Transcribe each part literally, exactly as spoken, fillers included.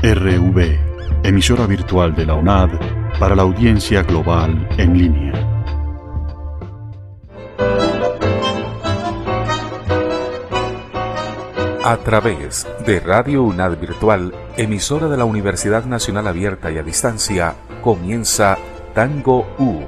R V, emisora virtual de la U N A D para la audiencia global en línea. A través de Radio U N A D Virtual, emisora de la Universidad Nacional Abierta y a Distancia, comienza Tango U.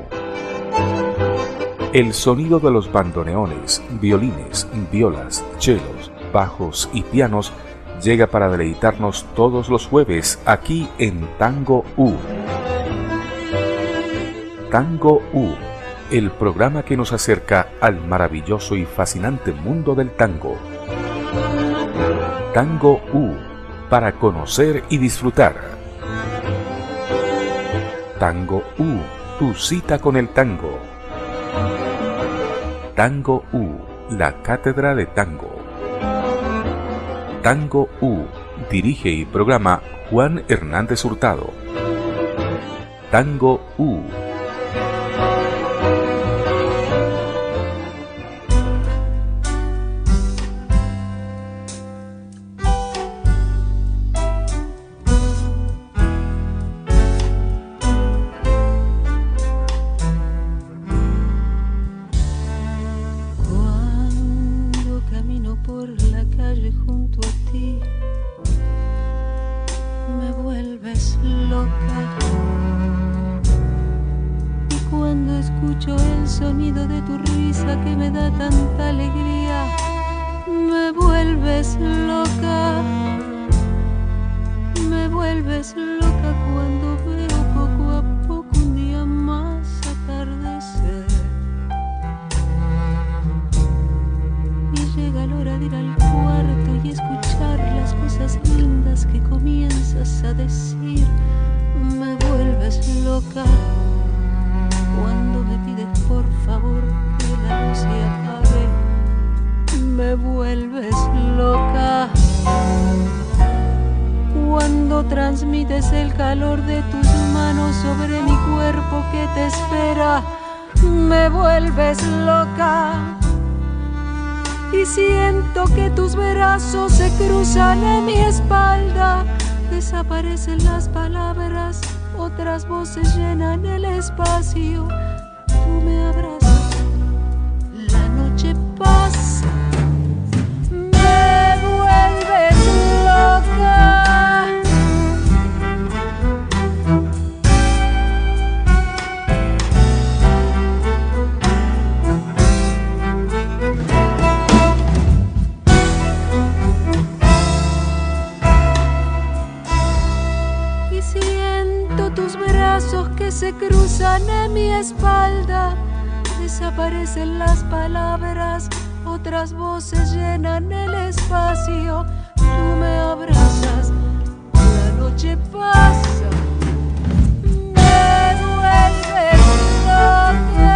El sonido de los bandoneones, violines, violas, chelos, bajos y pianos llega para deleitarnos todos los jueves aquí en Tango U. Tango U, el programa que nos acerca al maravilloso y fascinante mundo del tango. Tango U, para conocer y disfrutar. Tango U, tu cita con el tango. Tango U, la cátedra de tango. Tango U, dirige y programa Juan Hernández Hurtado. Tango U. Se cruzan en mi espalda, desaparecen las palabras, otras voces llenan el espacio. Tú me abrazas, la noche pasa, me vuelves loca. Que se cruzan en mi espalda, desaparecen las palabras, otras voces llenan el espacio. Tú me abrazas, la noche pasa, me vuelves loca.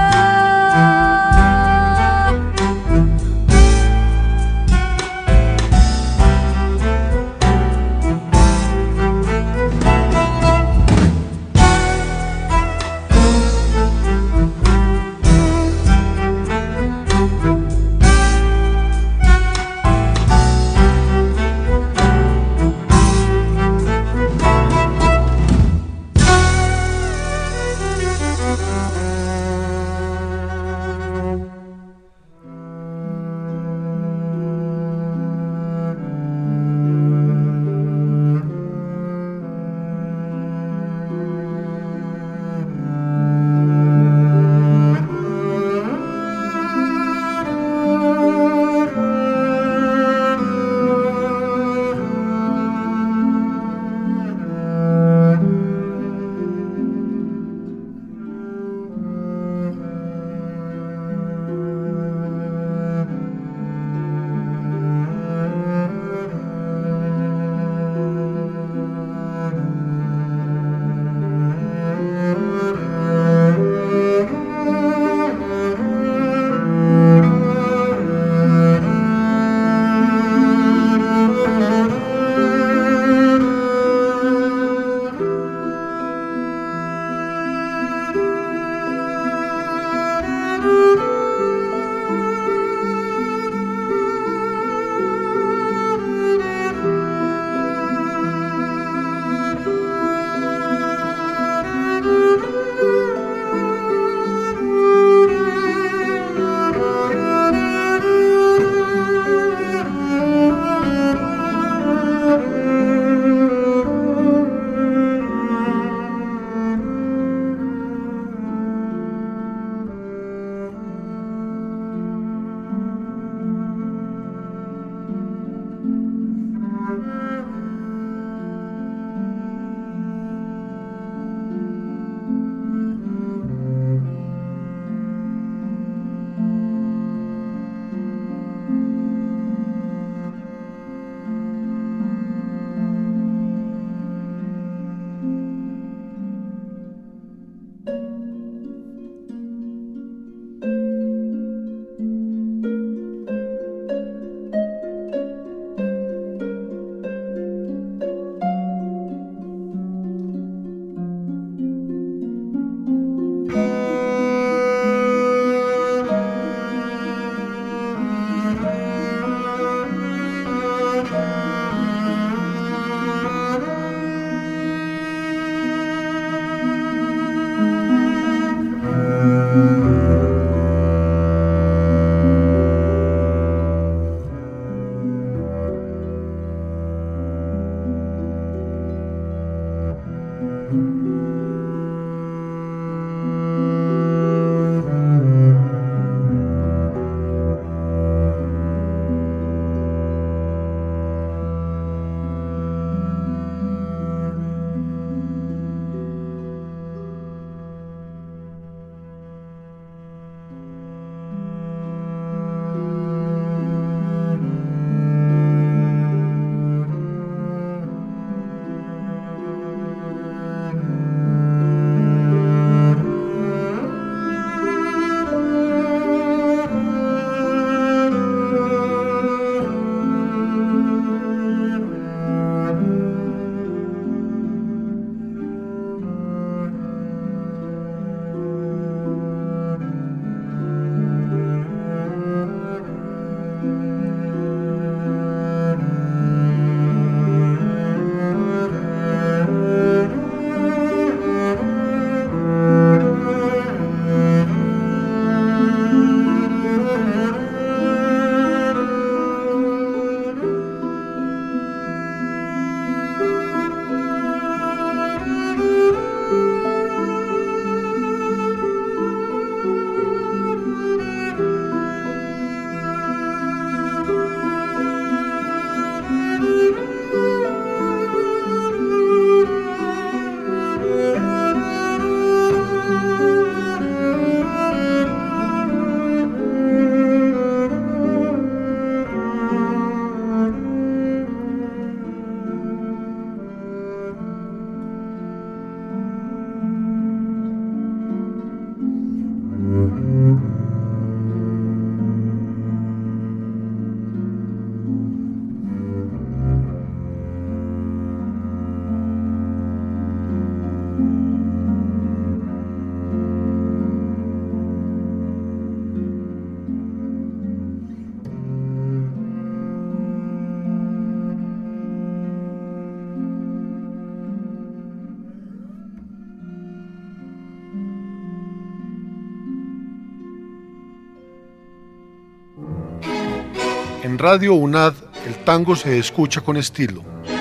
En Radio UNAD, el tango se escucha con estilo.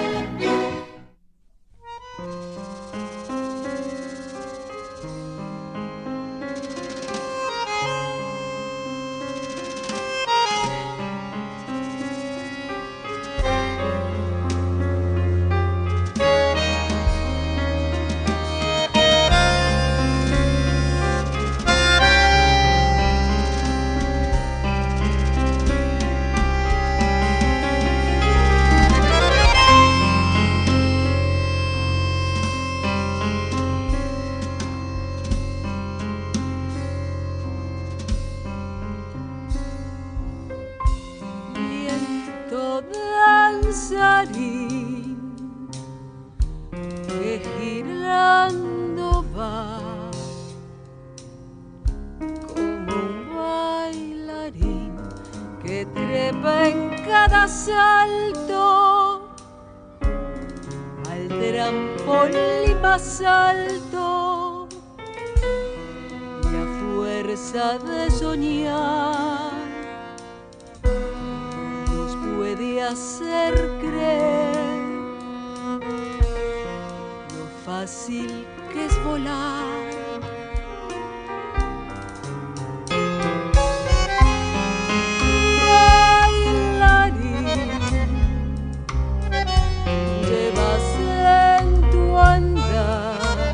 Que girando va como un bailarín que trepa en cada salto al trampolín más alto y a fuerza de soñar nos puede hacer creer fácil que es volar. Bailarín, llevas en tu andar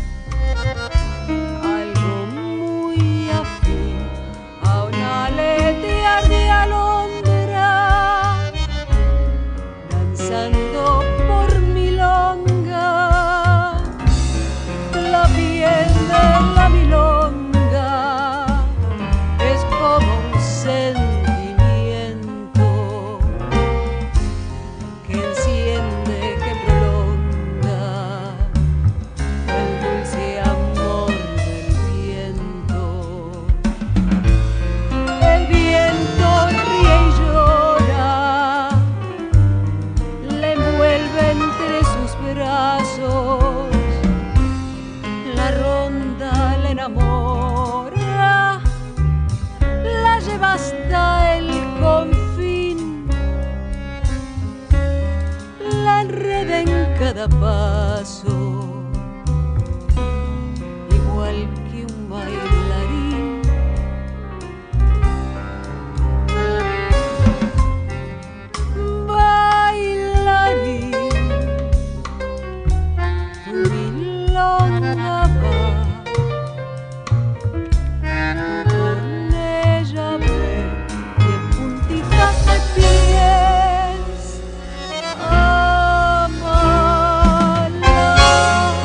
algo muy afín a un aletear de alondra, danzando por milonga. La piel de la milonga es como un sentimiento que enciende, que prolonga el dulce amor del viento. El viento ríe y llora, le envuelve entre sus brazos. La ronda la enamora, la lleva hasta el confín, la enreda en cada paso, igual que un bailarín. Bailarín, tu milonga va. Con ella ve y en puntitas de pies amala.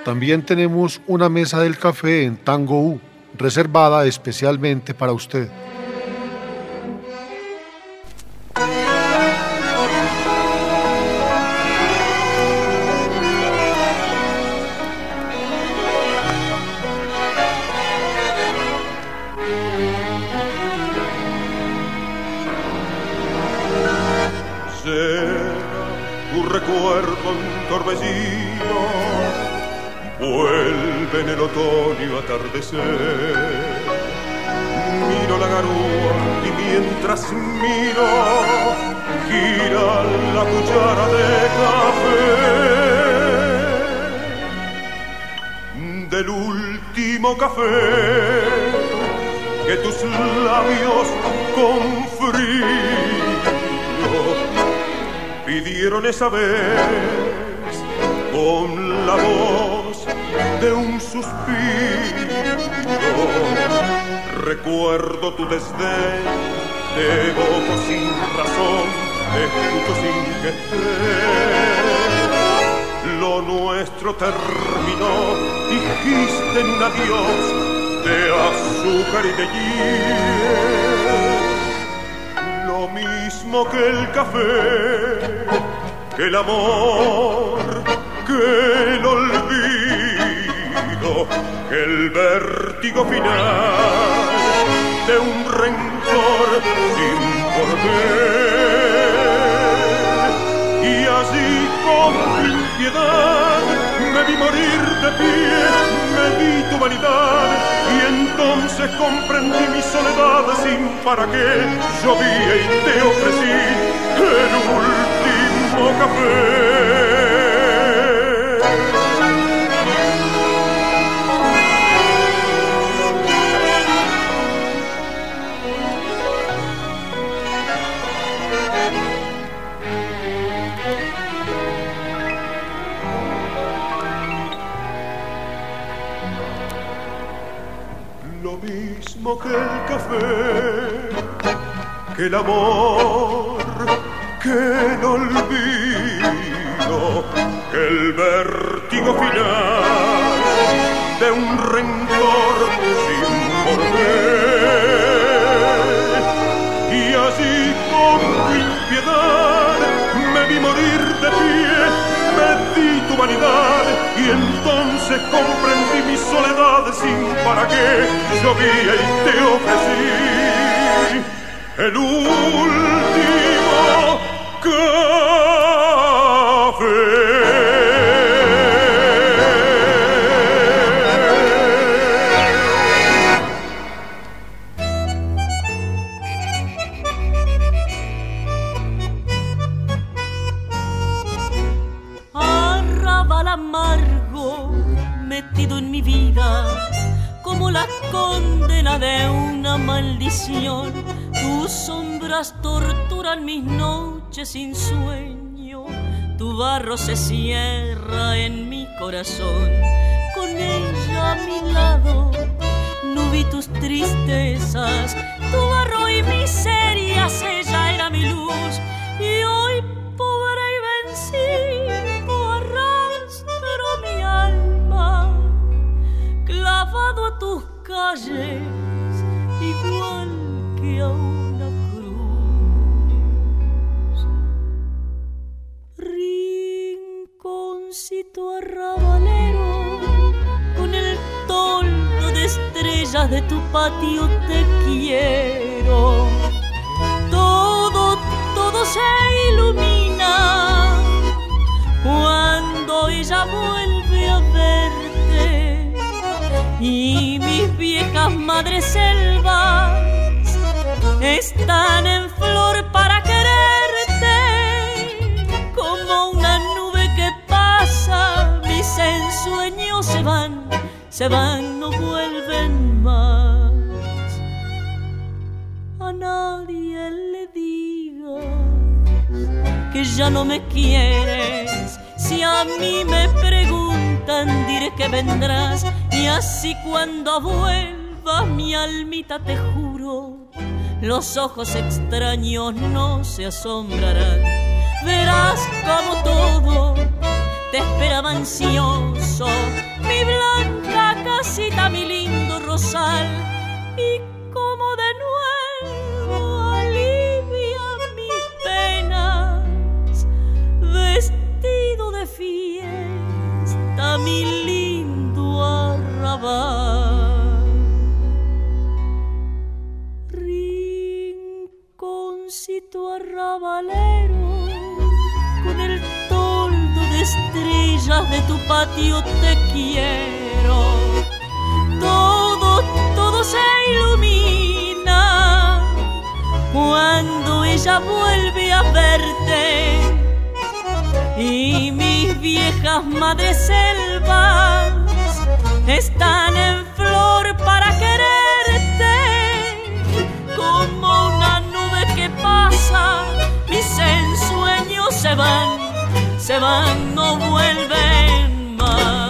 También tenemos una mesa del café en Tango U, reservada especialmente para usted. Tu recuerdo en torbellino vuelve en el otoño atardecer. Miro la garúa y mientras miro gira la cuchara de café del último café que tus labios con frío pidieron esa vez con la voz de un suspiro. Recuerdo tu desdén, te evoco sin razón, te escucho sin querer. Lo nuestro terminó, dijiste en un adiós de azúcar y de hiel. Lo mismo que el café, que el amor, que el olvido, que el vértigo final de un rencor sin porqué. Y así con impiedad me vi morir de pie, me vi tu vanidad y entonces comprendí mi soledad sin para qué. Llovía y te ofrecí el último café. Lo mismo que el café, que el amor, que el olvido, que el vértigo final de un rencor sin porqué. Y así con impiedad me vi morir de pie, me di tu vanidad y entonces comprendí mi soledad sin para qué. Llovía y te ofrecí el último café. Arrabal amargo metido en mi vida, como la condena de una maldición. Tus sombras torturan mis noches sin sueño, tu barro se cierra en mi corazón. Con ella a mi lado no vi tus tristezas, tu barro y miserias, ella era mi luz. Y hoy pobre y vencido arrastro mi alma, clavado a tus calles, igual que a una cruz. Rinconcito arrabalero, con el toldo de estrellas de tu patio te quiero. Todo, todo se ilumina cuando ella vuelve a verte. Y mis viejas madres selvas están en flor para quererte. Como una nube que pasa, mis ensueños se van, se van, no vuelven más. A nadie le digas que ya no me quieres. Si a mí me preguntan, diré que vendrás. Y así cuando vuelvas, mi almita, te juro, los ojos extraños no se asombrarán. Verás como todo te esperaba ansioso, y como de nuevo alivia mis penas, vestido de fiesta, mi lindo arrabal. Rinconcito arrabalero, con el toldo de estrellas de tu patio te quiero. Todo, todo se ilumina cuando ella vuelve a verte, y mis viejas madreselvas están en flor para quererte. Como una nube que pasa, mis ensueños se van, se van, no vuelven más.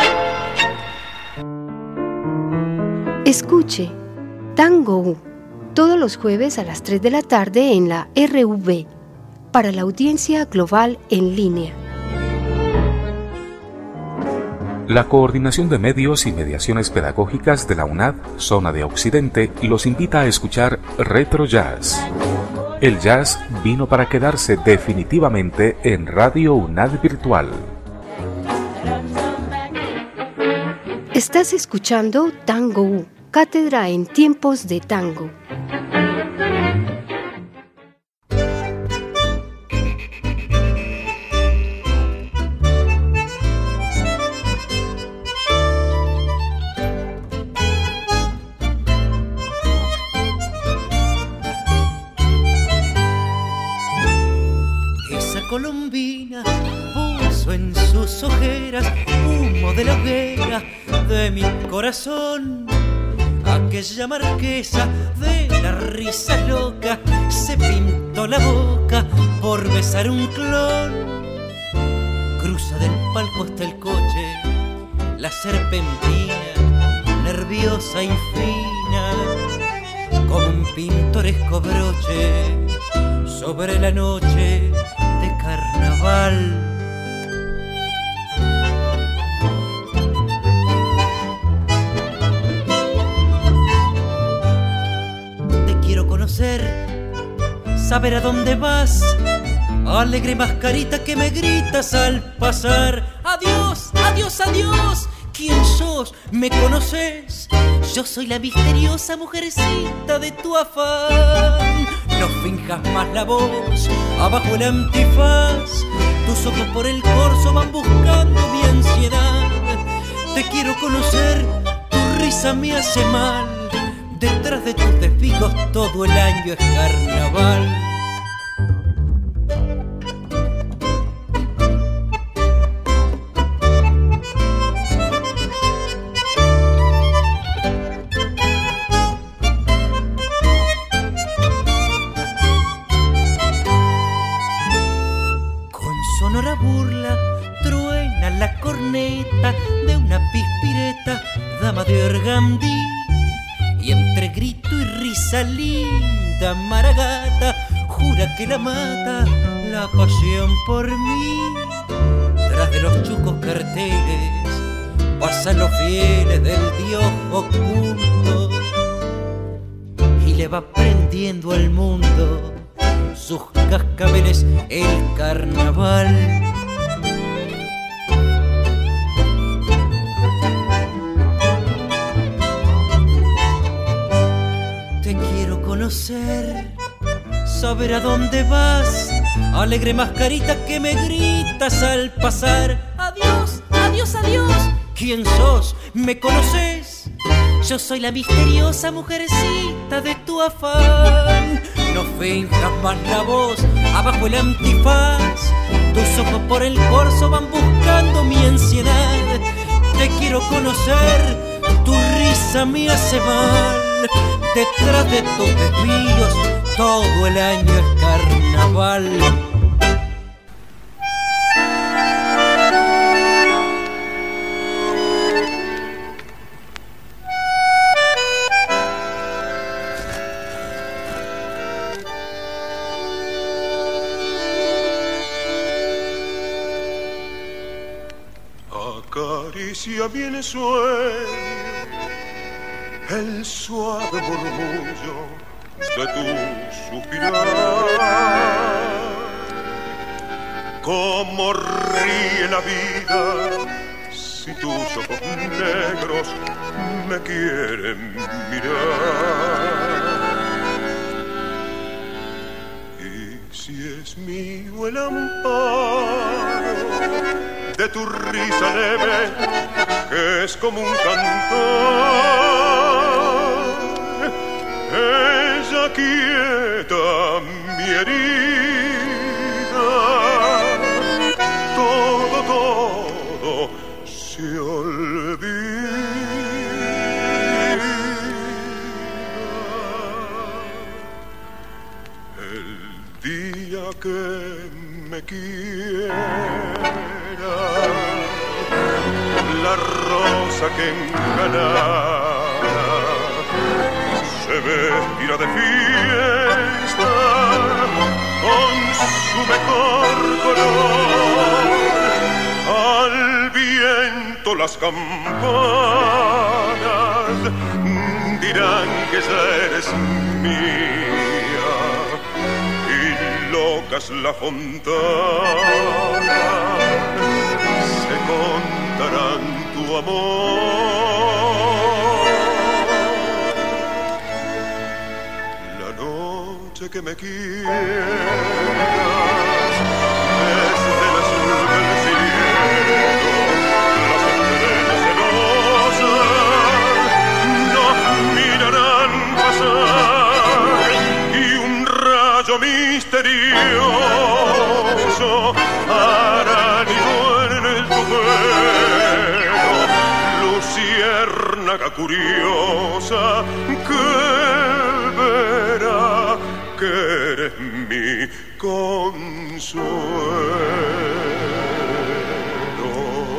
Escuche Tango U, todos los jueves a las tres de la tarde en la R V, para la audiencia global en línea. La Coordinación de Medios y Mediaciones Pedagógicas de la UNAD, Zona de Occidente, los invita a escuchar Retro Jazz. El jazz vino para quedarse definitivamente en Radio UNAD Virtual. Estás escuchando Tango U, cátedra en tiempos de tango. Colombina puso en sus ojeras humo de la hoguera de mi corazón. Aquella marquesa de la risa loca se pintó la boca por besar un clon. Cruza del palco hasta el coche la serpentina, nerviosa y fina, como un pintoresco broche sobre la noche de carnaval. Te quiero conocer, saber a dónde vas, alegre mascarita que me gritas al pasar. Adiós, adiós, adiós, ¿quién sos? ¿Me conoces? Yo soy la misteriosa mujercita de tu afán. No finjas más la voz, abajo el antifaz. Tus ojos por el corso van buscando mi ansiedad. Te quiero conocer, tu risa me hace mal. Detrás de tus desfigos todo el año es carnaval. De una pispireta, dama de Organdí, y entre grito y risa linda Maragata jura que la mata la pasión por mí. Tras de los chucos carteles pasan los fieles del dios oculto y le va prendiendo al mundo sus cascabeles el carnaval. Conocer, saber a dónde vas, alegre mascarita que me gritas al pasar. Adiós, adiós, adiós, ¿quién sos? ¿Me conoces? Yo soy la misteriosa mujercita de tu afán. No finjas más la voz, abajo el antifaz. Tus ojos por el corso van buscando mi ansiedad. Te quiero conocer, tu risa me hace mal. Detrás de tus desvíos todo el año es carnaval. Acaricia bien sueño el suave murmullo de tu suspirar. Cómo ríe la vida si tus ojos negros me quieren mirar. Y si es mío el amparo de tu risa leve, que es como un cantor, ella quieta mi herida, todo, todo se olvida. El día que me quiera, la rosa que engalara se vestirá de fiesta con su mejor color. Al viento las campanas dirán que ya eres mía, y locas la fontana se contarán tu amor. La noche que me quieras desde el azul del cielo, las estrellas celosas nos mirarán pasar, y un rayo misterioso hará nido en tu pelo, luciérnaga curiosa que verá que eres mi consuelo.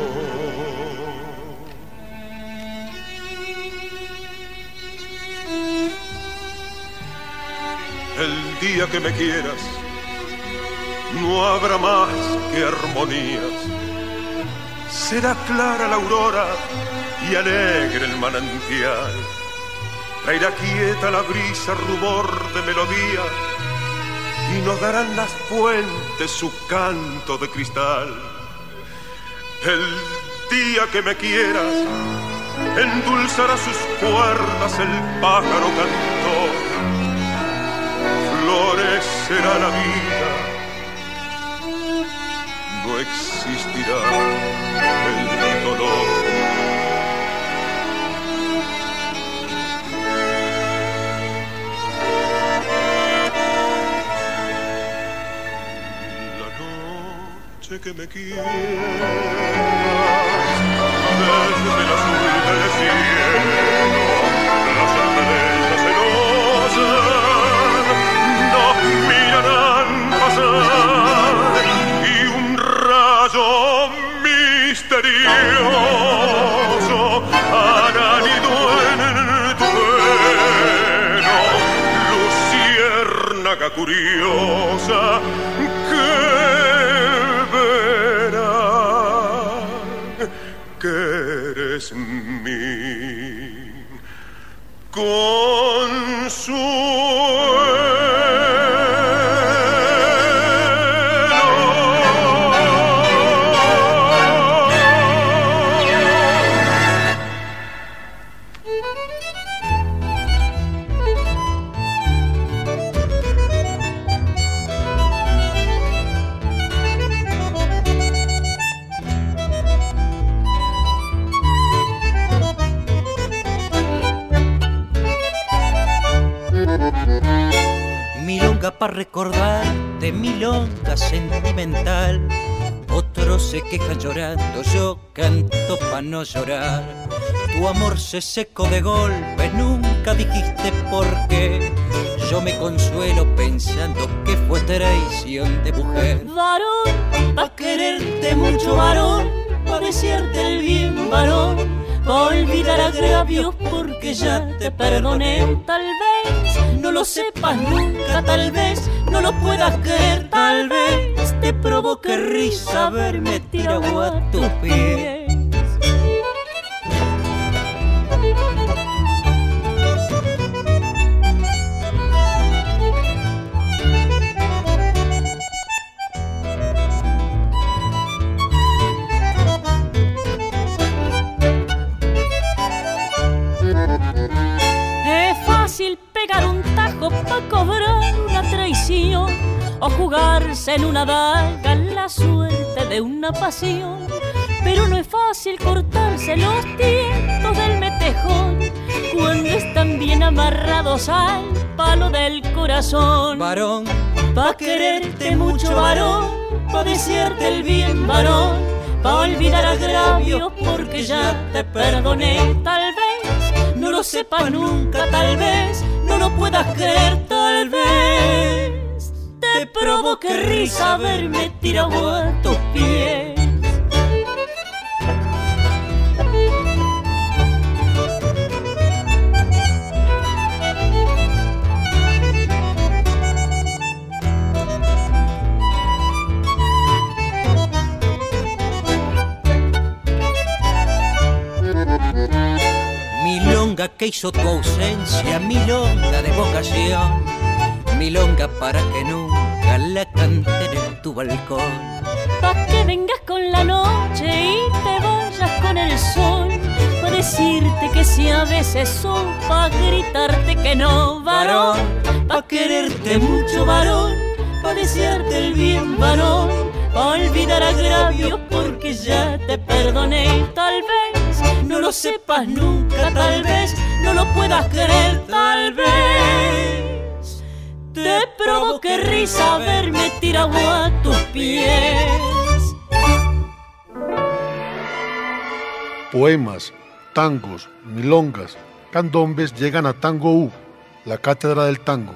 El día que me quieras no habrá más que armonías. Será clara la aurora y alegre el manantial. Traerá quieta la brisa rumor de melodía, y nos darán las fuentes su canto de cristal. El día que me quieras endulzará sus cuerdas el pájaro cantor. Florecerá la vida, no existirá el dolor. La noche que me quieras desde el azul del cielo, las estrellas celosas nos mirarán pasar, y un rayo misterioso hará nido en tu pelo, luciérnaga curiosa que verá que eres mi consuelo. Milonga para recordar de milonga sentimental. Otros se quejan llorando, yo canto pa' no llorar. Tu amor se secó de golpe, nunca dijiste por qué. Yo me consuelo pensando que fue traición de mujer. Varón, pa' quererte mucho, varón, pa' desearte el bien, varón, pa' olvidar agravios porque ya te perdoné. Tal vez no lo sepas nunca, tal vez no lo puedas creer, tal vez te provoque risa verme tirado a tus pies. Pegar un tajo pa' cobrar una traición, o jugarse en una daga la suerte de una pasión. Pero no es fácil cortarse los tientos del metejón cuando están bien amarrados al palo del corazón. Varón, pa' quererte mucho, varón, pa' desearte el bien, varón, pa' olvidar agravios porque ya te perdoné. Tal vez no lo sepas nunca, tal vez no lo puedas creer, tal vez te provoque risa verme tirado a tus pies. que hizo tu ausencia milonga de vocación, milonga para que nunca la canten en tu balcón. Pa' que vengas con la noche y te vayas con el sol, pa' decirte que si a veces son, pa' gritarte que no, varón, pa' quererte mucho, varón, pa' desearte el bien, varón, pa' olvidar agravios porque ya te perdoné. Tal vez no lo sepas nunca, tal vez no lo puedas creer, tal vez te provoque risa verme tirado a tus pies. Poemas, tangos, milongas, candombes llegan a Tango U, la cátedra del tango.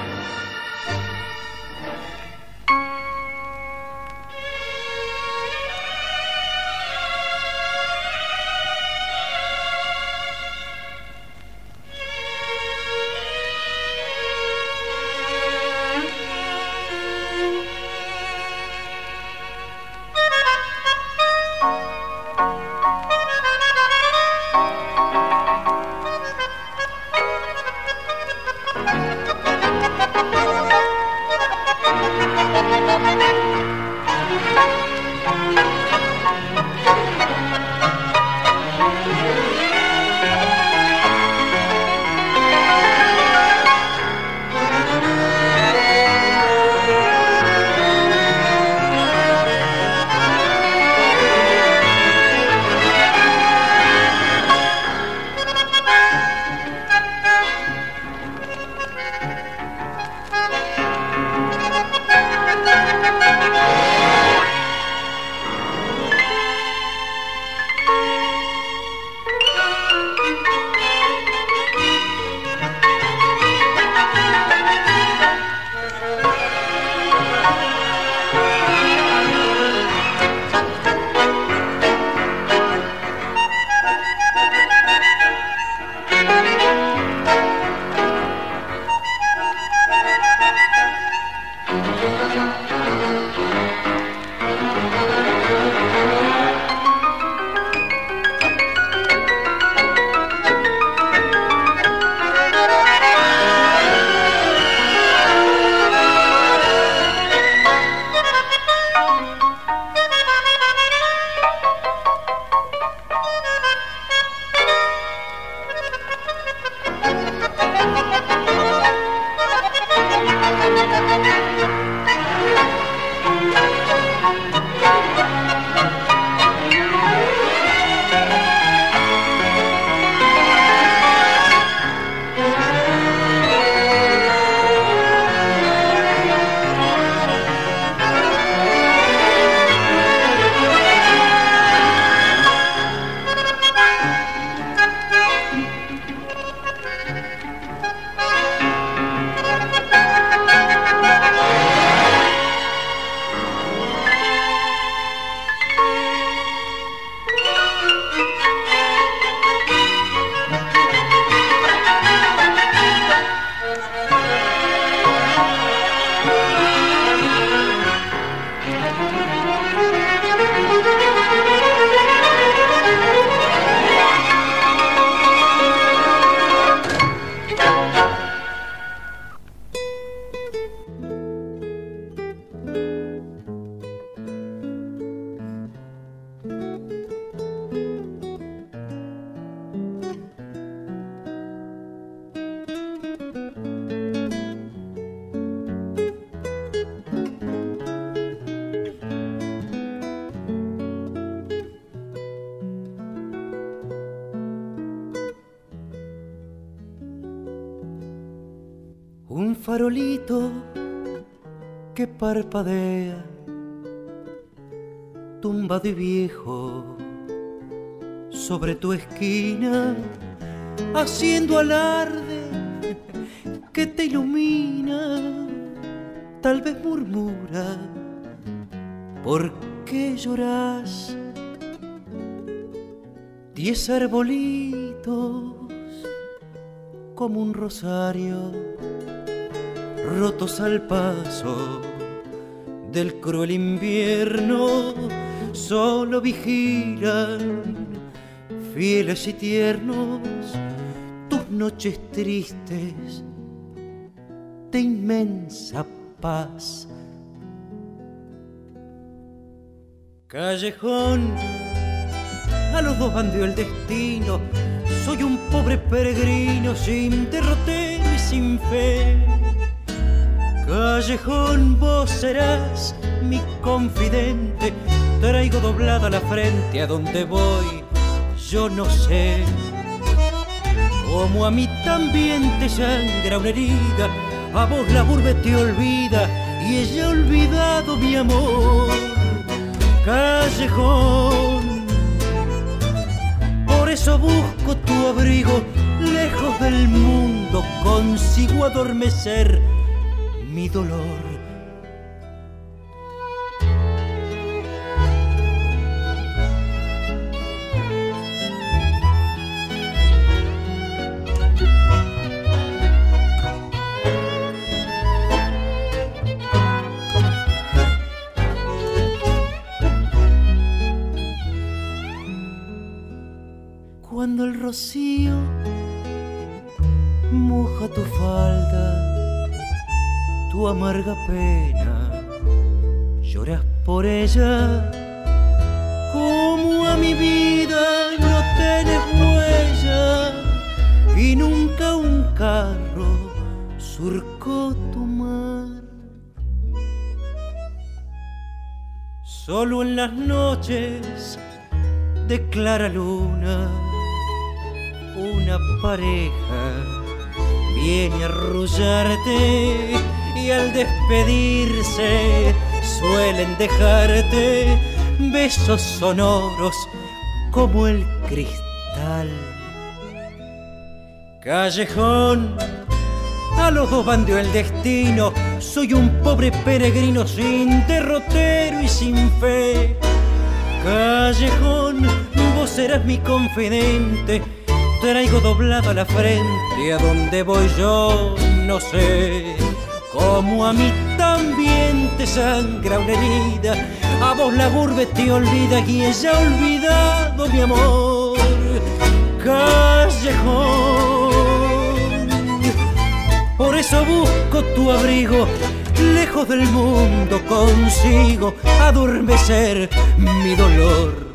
Un farolito que parpadea, tumbado y viejo sobre tu esquina, haciendo alarde que te ilumina. Tal vez murmura, ¿por qué llorás? Diez arbolitos como un rosario, rotos al paso del cruel invierno, solo vigilan, fieles y tiernos, tu noches tristes de inmensa paz. Callejón, a los dos bandió el destino. Soy un pobre peregrino sin derrotero y sin fe. Callejón, vos serás mi confidente. Traigo doblada la frente, a donde voy yo no sé. Como a mí también te sangra una herida, a vos la urbe te olvida y ella ha olvidado mi amor. Callejón, por eso busco tu abrigo, lejos del mundo consigo adormecer mi dolor. Cuando el rocío moja tu falda, tu amarga pena, lloras por ella. Como a mi vida no tenés huella y nunca un carro surcó tu mar. Solo en las noches de clara luna una pareja viene a arrullarte y al despedirse suelen dejarte besos sonoros como el cristal. Callejón, a los dos bandió el destino. Soy un pobre peregrino sin derrotero y sin fe. Callejón, vos serás mi confidente. Traigo doblado la frente, a donde voy yo no sé. Como a mí también te sangra una herida, a vos la urbe te olvida y ella ha olvidado mi amor. Callejón, por eso busco tu abrigo, lejos del mundo consigo adormecer mi dolor.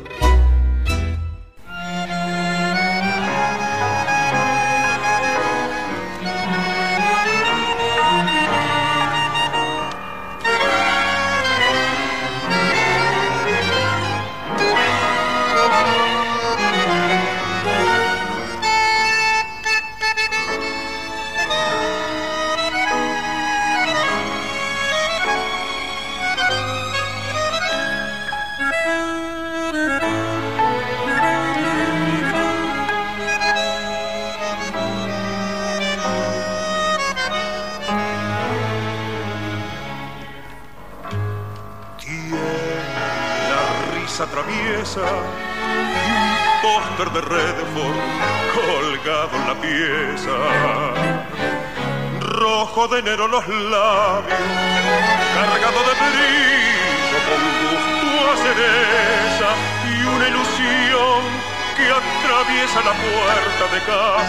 Traviesa y un póster de Redford colgado en la pieza. Rojo de enero los labios, cargado de brillo con gusto a cereza y una ilusión que atraviesa la puerta de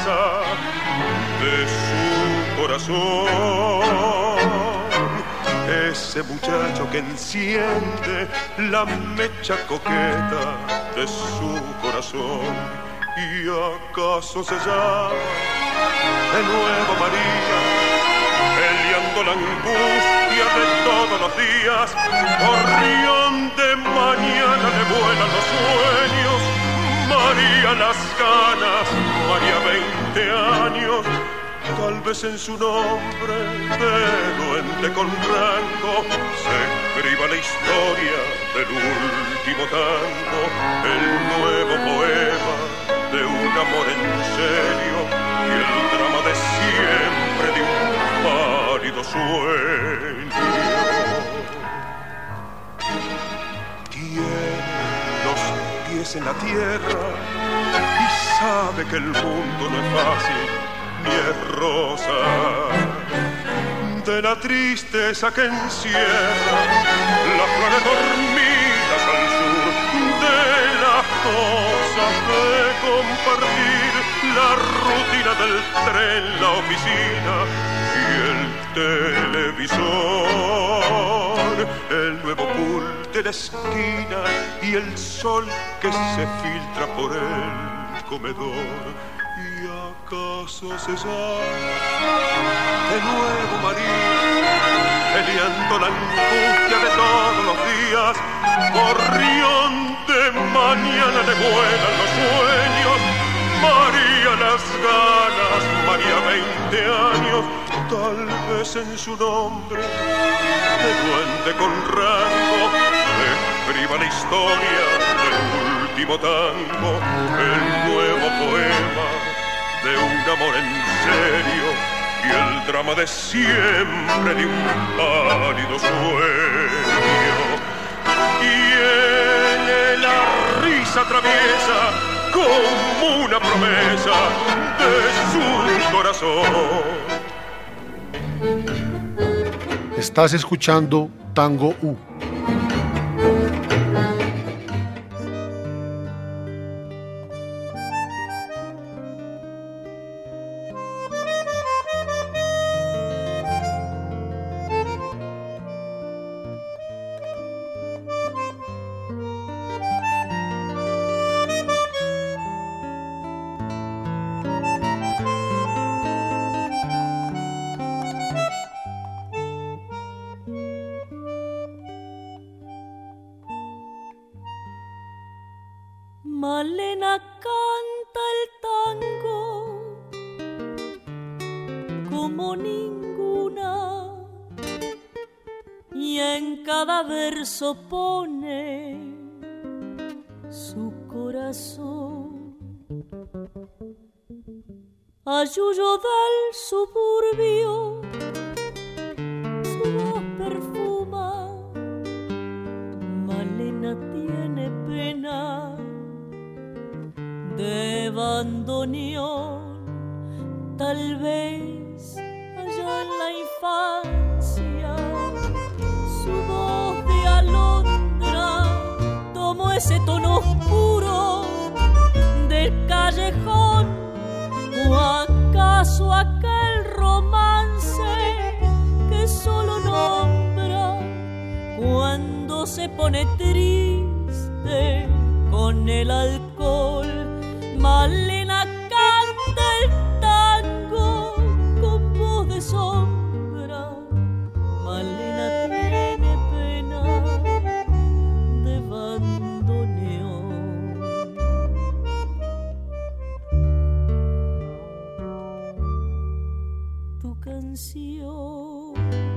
casa de su corazón. Ese muchacho que enciende la mecha coqueta de su corazón. ¿Y acaso se llama de nuevo María? Peleando la angustia de todos los días. Gorrión de mañana le vuelan los sueños. María las ganas, María veinte años. Tal vez en su nombre de duende con rango se escriba la historia del último tango, el nuevo poema de un amor en serio y el drama de siempre de un pálido sueño. Tiene los pies en la tierra y sabe que el mundo no es fácil ni es rosa, de la tristeza que encierra las flores dormidas al sur, de las cosas de compartir la rutina del tren, la oficina y el televisor, el nuevo pool de la esquina y el sol que se filtra por el comedor. ¿Y acaso cesar de nuevo María, peleando la angustia de todos los días? Gorrión de mañana le vuelan los sueños, María las ganas, María veinte años, tal vez en su nombre de duende con rango escriba la historia del último tango, el nuevo poema de un amor en serio y el drama de siempre de un pálido sueño. Tiene la risa traviesa como una promesa de su corazón. Estás escuchando Tango U. Malena canta el tango como ninguna y en cada verso pone su corazón. A Yuyo del suburbio su voz perfuma, Malena tiene pena de bandoneón, tal vez allá en la infancia su voz de alondra tomó ese tono oscuro del callejón, o acaso aquel romance que solo nombra cuando se pone triste con el alcohol. Malena canta el tango con voz de sombra, Malena tiene pena de bandoneón. Tu canción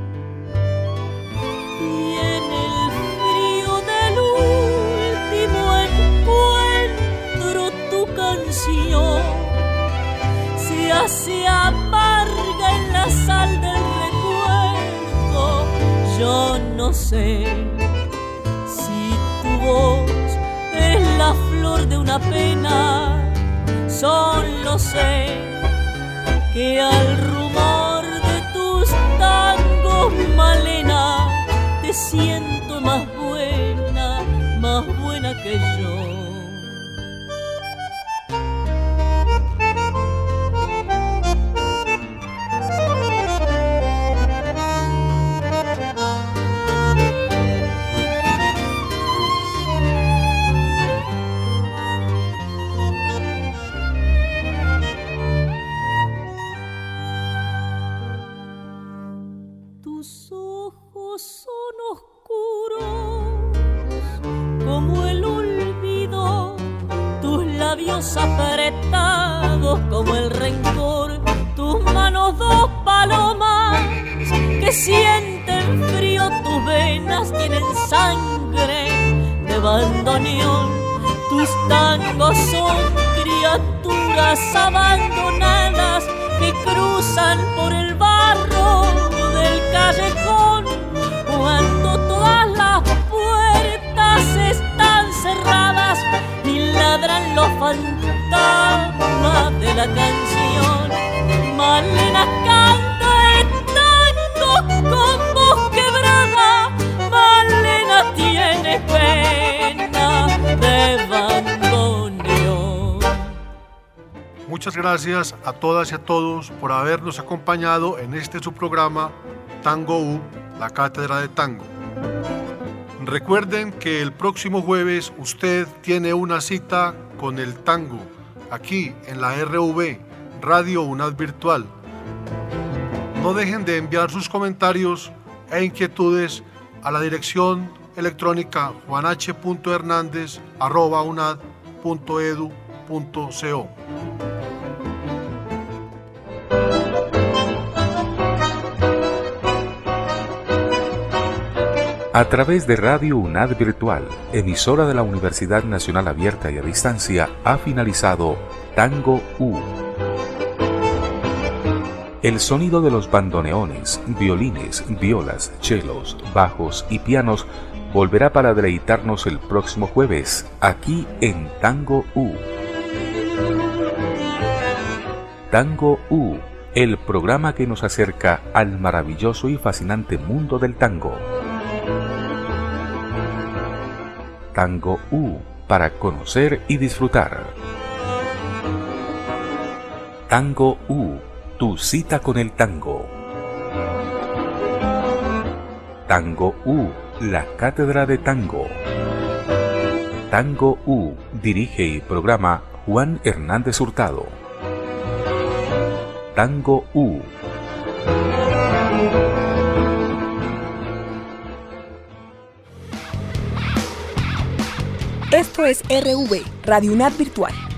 tiene el frío del último encuentro, tu canción se hace amarga en la sal del recuerdo. Yo no sé si tu voz es la flor de una pena, solo sé que al rumor de tus tangos, Malena, te siento más buena, más buena que yo. Tus ojos son oscuros como el olvido, tus labios apretados como el rencor, tus manos dos palomas que sienten frío, tus venas tienen sangre de bandoneón, tus tangos son criaturas abandonadas que cruzan por el barro del callejón, cuando todas las puertas están cerradas y ladran los fantasmas de la canción. Malena canta el tango con voz quebrada, Malena tiene pena de bandoneón. Muchas gracias a todas y a todos por habernos acompañado en este su programa Tango U, la Cátedra de Tango. Recuerden que el próximo jueves usted tiene una cita con el tango aquí en la R V, Radio UNAD Virtual. No dejen de enviar sus comentarios e inquietudes a la dirección electrónica juan h punto hernandez arroba unad punto edu punto co. A través de Radio UNAD Virtual, emisora de la Universidad Nacional Abierta y a Distancia, ha finalizado Tango U. El sonido de los bandoneones, violines, violas, chelos, bajos y pianos volverá para deleitarnos el próximo jueves, aquí en Tango U. Tango U, el programa que nos acerca al maravilloso y fascinante mundo del tango. Tango U, para conocer y disfrutar. Tango U, tu cita con el tango. Tango U, la Cátedra de Tango. Tango U, dirige y programa Juan Hernández Hurtado. Tango U. Esto es R V, Radio UNAD Virtual.